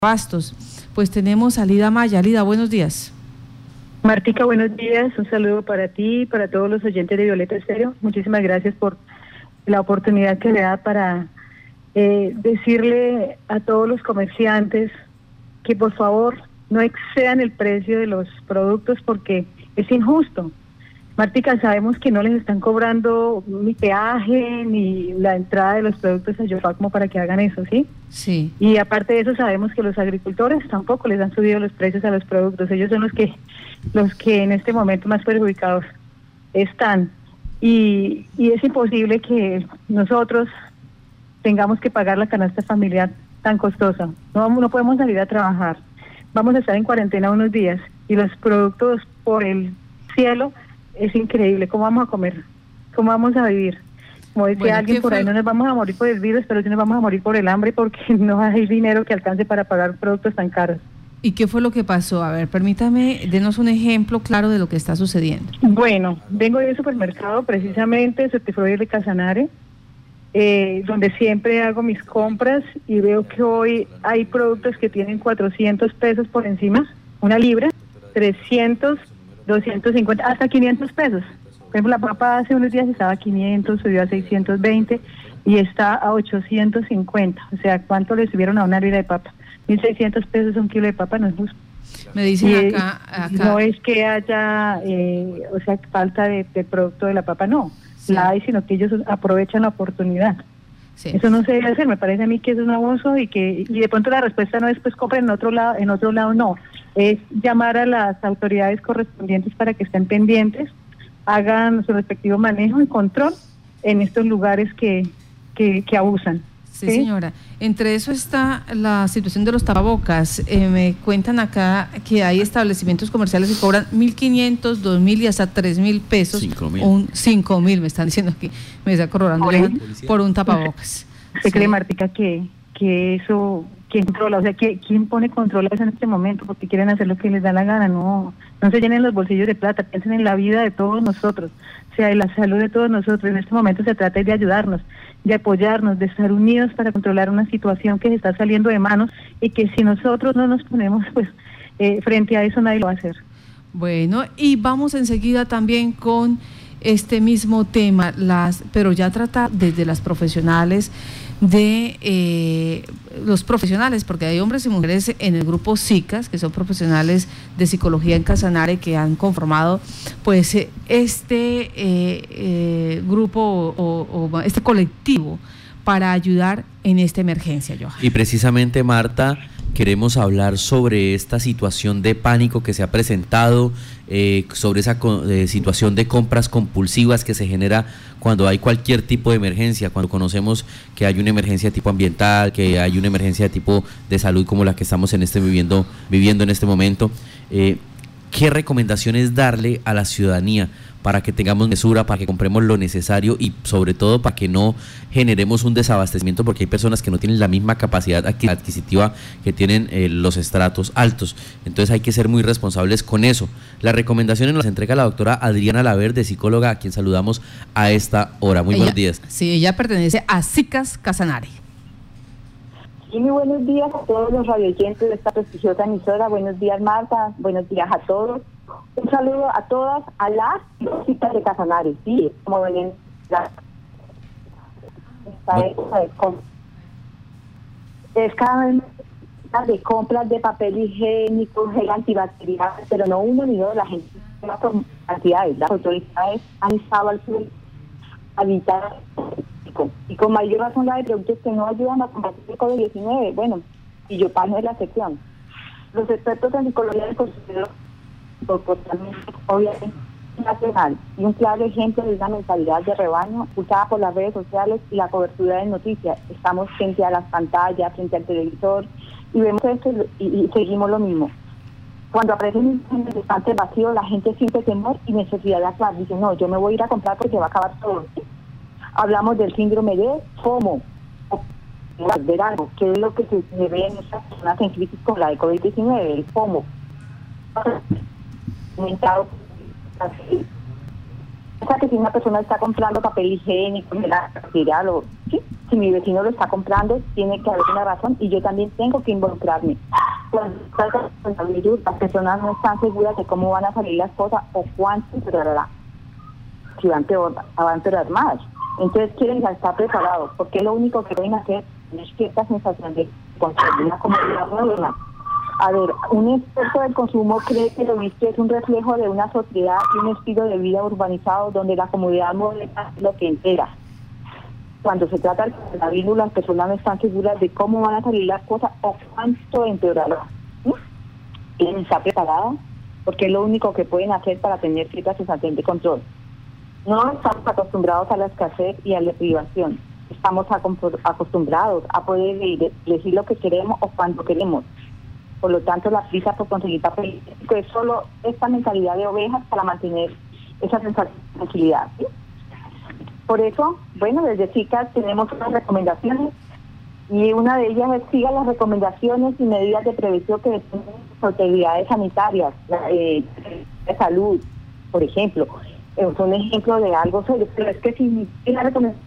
Bastos. Pues tenemos a Lida Maya. Lida, buenos días. Martica, buenos días. Un saludo para ti y para todos los oyentes de Violeta Estéreo. Muchísimas gracias por la oportunidad que me da para decirle a todos los comerciantes que por favor no excedan el precio de los productos porque es injusto. Martica, sabemos que no les están cobrando ni peaje ni la entrada de los productos a Yopal como para que hagan eso, ¿sí? Sí. Y aparte de eso sabemos que los agricultores tampoco les han subido los precios a los productos. Ellos son los que en este momento más perjudicados están. Y es imposible que nosotros tengamos que pagar la canasta familiar tan costosa. No podemos salir a trabajar. Vamos a estar en cuarentena unos días y los productos por el cielo. Es increíble, ¿cómo vamos a comer? ¿Cómo vamos a vivir? Como decía alguien por ahí, no nos vamos a morir por el virus, pero sí nos vamos a morir por el hambre porque no hay dinero que alcance para pagar productos tan caros. ¿Y qué fue lo que pasó? A ver, permítame, denos un ejemplo claro de lo que está sucediendo. Bueno, vengo del supermercado, precisamente, Certifruti de Casanare, donde siempre hago mis compras y veo que hoy hay productos que tienen 400 pesos por encima, una libra, 300, 250, hasta 500 pesos. Por ejemplo, la papa hace unos días estaba a 500, subió a 620 y está a 850. O sea, ¿cuánto le subieron a una libra de papa? 1.600 pesos un kilo de papa, no es justo. Me dicen acá. No es que haya, falta de producto de la papa, no. Sí. La hay, sino que ellos aprovechan la oportunidad. Sí. Eso no se debe hacer, me parece a mí que es un abuso y de pronto la respuesta no es pues compren en otro lado no. Es llamar a las autoridades correspondientes para que estén pendientes, hagan su respectivo manejo y control en estos lugares que abusan. Sí, señora. Entre eso está la situación de los tapabocas. Me cuentan acá que hay establecimientos comerciales que cobran 1.500, 2.000 y hasta 3.000 pesos. 5.000 me están diciendo aquí, me está corroborando por un tapabocas. ¿Usted cree, Martica, que eso, quién controla? O sea, ¿quién pone control a eso en este momento? Porque quieren hacer lo que les da la gana. No se llenen los bolsillos de plata, piensen en la vida de todos nosotros, o sea, en la salud de todos nosotros. En este momento se trata de ayudarnos, de apoyarnos, de estar unidos para controlar una situación que se está saliendo de manos y que si nosotros no nos ponemos pues frente a eso nadie lo va a hacer. Bueno, y vamos enseguida también con este mismo tema, pero ya trata desde las profesionales los profesionales, porque hay hombres y mujeres en el grupo SICAS, que son profesionales de psicología en Casanare, que han conformado pues grupo o este colectivo para ayudar en esta emergencia, Johan. Y precisamente, Marta, queremos hablar sobre esta situación de pánico que se ha presentado, sobre esa situación de compras compulsivas que se genera cuando hay cualquier tipo de emergencia, cuando conocemos que hay una emergencia de tipo ambiental, que hay una emergencia de tipo de salud como la que estamos viviendo en este momento. ¿Qué recomendaciones darle a la ciudadanía para que tengamos mesura, para que compremos lo necesario y sobre todo para que no generemos un desabastecimiento, porque hay personas que no tienen la misma capacidad adquisitiva que tienen los estratos altos? Entonces hay que ser muy responsables con eso. Las recomendaciones nos las entrega la doctora Adriana Laverde, psicóloga, a quien saludamos a esta hora. Muy buenos días. Sí, ella pertenece a SICAS Casanare. Y muy buenos días a todos los radioyentes de esta prestigiosa emisora. Buenos días, Marta. Buenos días a todos. Un saludo a todas, a las chicas de Casanare. Sí, como ven, esta época de compras. Es cada vez más de compras de papel higiénico, gel antibacterial, pero no uno ni dos, la gente por cantidades. Las autoridades han estado al sur a evitar y con mayor razón la de productos que no ayudan a combatir el COVID-19. Bueno, y Yopal no es la excepción. Los expertos en psicología del consumidor comportamiento obviamente nacional y un claro ejemplo de una mentalidad de rebaño usada por las redes sociales y la cobertura de noticias. Estamos frente a las pantallas, frente al televisor y vemos esto y seguimos lo mismo. Cuando aparecen un estante vacío, la gente siente temor y necesidad de actuar. Dice, no, yo me voy a ir a comprar porque va a acabar todo. Hablamos del síndrome de FOMO, ver algo, que es lo que se ve en estas personas en crisis con la de COVID-19, el FOMO. Aumentado. O sea, que si una persona está comprando papel higiénico, material, ¿sí? Si mi vecino lo está comprando, tiene que haber una razón y yo también tengo que involucrarme. Cuando salga el virus, las personas no están seguras de cómo van a salir las cosas o cuánto empeorará. Si va a empeorar más. Entonces quieren estar preparados, porque lo único que pueden hacer es cierta sensación de construir una comunidad moderna. A ver, un experto del consumo cree que lo visto es un reflejo de una sociedad y un estilo de vida urbanizado donde la comunidad moderna es lo que entera. Cuando se trata del coronavirus, las personas no están seguras de cómo van a salir las cosas o cuánto empeorará. ¿Quieren estar preparados? Porque es lo único que pueden hacer para tener cierta sensación de control. No estamos acostumbrados a la escasez y a la privación. Estamos acostumbrados a poder elegir lo que queremos o cuando queremos. Por lo tanto, la prisa por conseguir papel es solo esta mentalidad de ovejas para mantener esa sensación de tranquilidad, ¿sí? Por eso, bueno, desde chicas tenemos unas recomendaciones y una de ellas es siga las recomendaciones y medidas de prevención que dependen de las autoridades sanitarias, de salud, por ejemplo. Es un ejemplo de algo serio, pero es que si la recomendación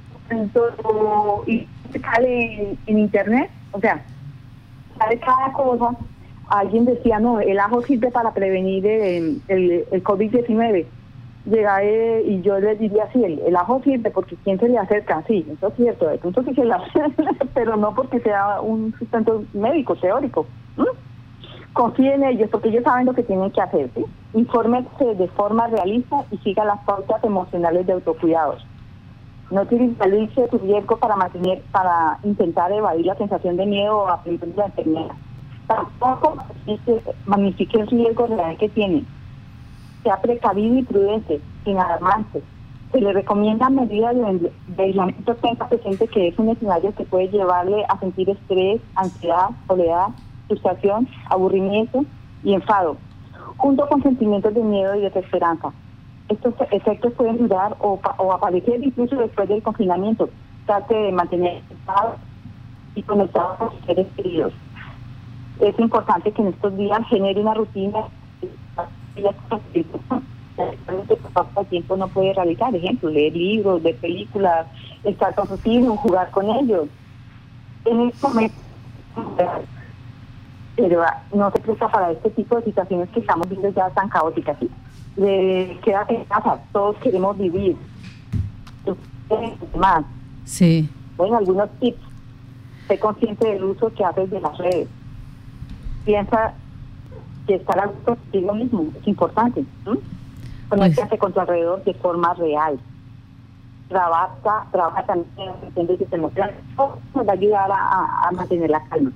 y sale en internet, o sea, sale cada cosa. Alguien decía, no, el ajo sirve para prevenir el COVID-19. Llega y yo les diría, sí, el ajo sirve porque ¿quién se le acerca? Sí, eso es cierto, de punto sí se le hace, pero no porque sea un sustento médico, teórico. Confíe en ellos porque ellos saben lo que tienen que hacer, ¿sí? Infórmese de forma realista y siga las pautas emocionales de autocuidados. No utilice su riesgo para intentar evadir la sensación de miedo o aprender la enfermedad. Tampoco magnifique el riesgo real que tiene. Sea precavido y prudente, sin alarmarse. Se le recomienda medidas de aislamiento. Tenga presente que es un escenario que puede llevarle a sentir estrés, ansiedad, soledad, frustración, aburrimiento y enfado, junto con sentimientos de miedo y desesperanza. Estos efectos pueden durar o aparecer incluso después del confinamiento. Trate de mantener estado y conectado con sus seres queridos. Es importante que en estos días genere una rutina que por falta de tiempo no puede realizar. Ejemplo, leer libros, ver películas, estar con sus hijos, jugar con ellos. En este momento, pero no se presta para este tipo de situaciones que estamos viendo ya tan caóticas. ¿Sí? Quédate en casa, todos queremos vivir. Más. Sí. Bueno, algunos tips. Sé consciente del uso que haces de las redes. Piensa que estar a gusto contigo mismo es importante. Conéctate con tu alrededor de forma real. Trabaja también en de tus emociones. Nos va a ayudar a mantener la calma.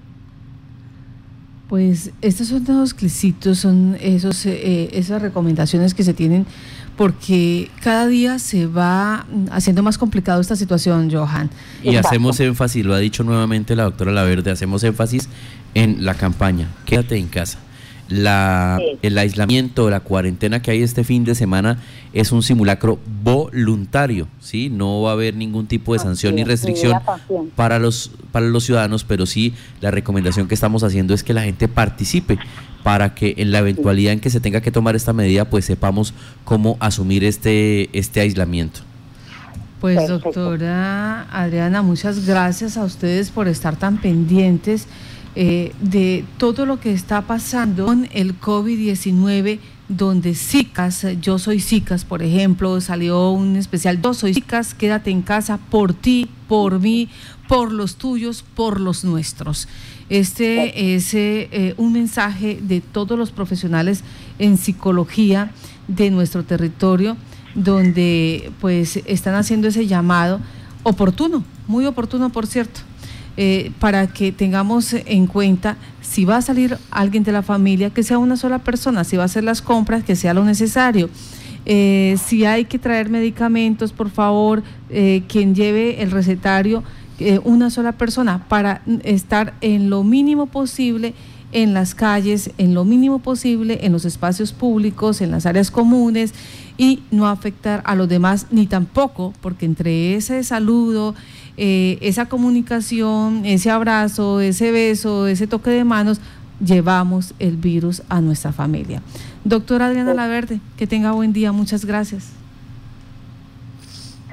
Pues estos son los clicitos, son esas recomendaciones que se tienen, porque cada día se va haciendo más complicado esta situación, Johan. Y hacemos énfasis, lo ha dicho nuevamente la doctora Laverde, hacemos énfasis en la campaña, quédate en casa. El aislamiento, la cuarentena que hay este fin de semana es un simulacro voluntario, ¿sí? No va a haber ningún tipo de sanción ni restricción para los ciudadanos, pero sí la recomendación que estamos haciendo es que la gente participe para que en la eventualidad en que se tenga que tomar esta medida, pues sepamos cómo asumir este aislamiento. Pues doctora Adriana, muchas gracias a ustedes por estar tan pendientes de todo lo que está pasando con el COVID-19, donde SICAS, Yo Soy SICAS, por ejemplo, salió un especial, Yo Soy SICAS, quédate en casa por ti, por mí, por los tuyos, por los nuestros. Este es un mensaje de todos los profesionales en psicología de nuestro territorio, donde pues están haciendo ese llamado oportuno, muy oportuno por cierto, para que tengamos en cuenta si va a salir alguien de la familia, que sea una sola persona, si va a hacer las compras, que sea lo necesario. Si hay que traer medicamentos, por favor, quien lleve el recetario, una sola persona, para estar en lo mínimo posible en las calles, en lo mínimo posible en los espacios públicos, en las áreas comunes, y no afectar a los demás, ni tampoco, porque entre ese saludo, esa comunicación, ese abrazo, ese beso, ese toque de manos, llevamos el virus a nuestra familia. Doctora Adriana Laverde, que tenga buen día, muchas gracias.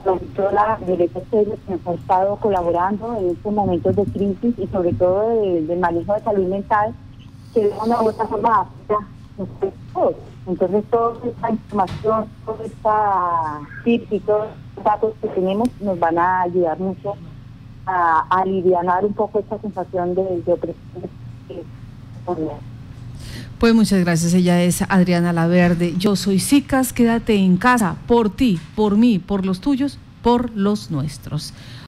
la Violeta Estéreo, que nos ha estado colaborando en estos momentos de crisis y sobre todo del manejo de salud mental, que de una u otra forma afecta todos. Entonces toda esta información, toda esta tips y todos los datos que tenemos nos van a ayudar mucho a alivianar un poco esta sensación de opresión. Pues muchas gracias. Ella es Adriana Laverde. Yo soy SICAS. Quédate en casa, por ti, por mí, por los tuyos, por los nuestros.